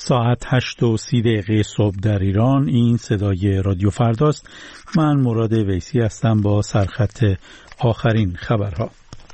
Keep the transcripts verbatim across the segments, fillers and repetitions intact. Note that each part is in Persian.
ساعت هشت و سی دقیقه صبح در ایران. این صدای رادیو فرداست. من مراد ویسی هستم با سرخط آخرین خبرها.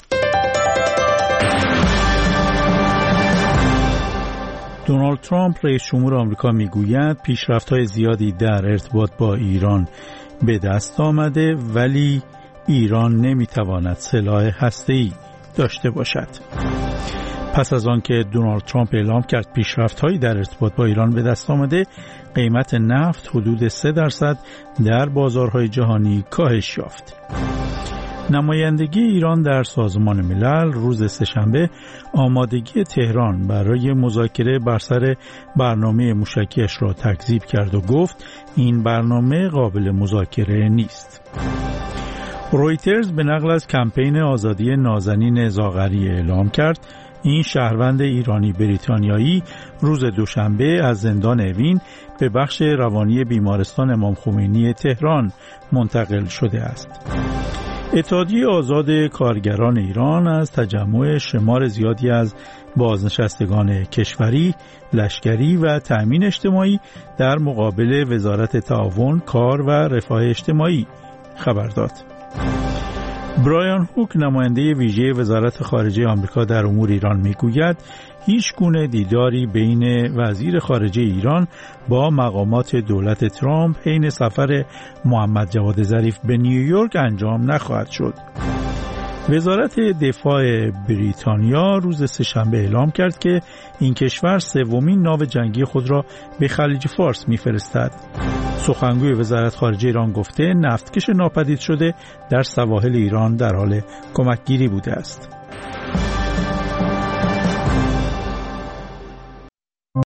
دونالد ترامپ رئیس جمهور آمریکا میگوید پیشرفت‌های زیادی در ارتباط با ایران به دست آمده، ولی ایران نمیتواند سلاح هسته‌ای داشته باشد. پس از آن که دونالد ترامپ اعلام کرد پیشرفت‌هایی در ارتباط با ایران به دست آمده، قیمت نفت حدود سه درصد در بازارهای جهانی کاهش یافت. نمایندگی ایران در سازمان ملل روز سه‌شنبه آمادگی تهران برای مذاکره بر سر برنامه موشکیش را تکذیب کرد و گفت این برنامه قابل مذاکره نیست. رویترز به نقل از کمپین آزادی نازنین زاغری اعلام کرد این شهروند ایرانی بریتانیایی روز دوشنبه از زندان اوین به بخش روانی بیمارستان امام خمینی تهران منتقل شده است. اتحادیه آزاد کارگران ایران از تجمع شمار زیادی از بازنشستگان کشوری، لشکری و تأمین اجتماعی در مقابل وزارت تعاون، کار و رفاه اجتماعی خبر داد. برایان هوک نماینده ویژه وزارت خارجه آمریکا در امور ایران میگوید هیچ گونه دیداری بین وزیر خارجه ایران با مقامات دولت ترامپ حین سفر محمد جواد ظریف به نیویورک انجام نخواهد شد. وزارت دفاع بریتانیا روز سه‌شنبه اعلام کرد که این کشور سومین ناو جنگی خود را به خلیج فارس می‌فرستد. سخنگوی وزارت خارجه ایران گفته نفتکش ناپدید شده در سواحل ایران در حال کمکگیری بوده است.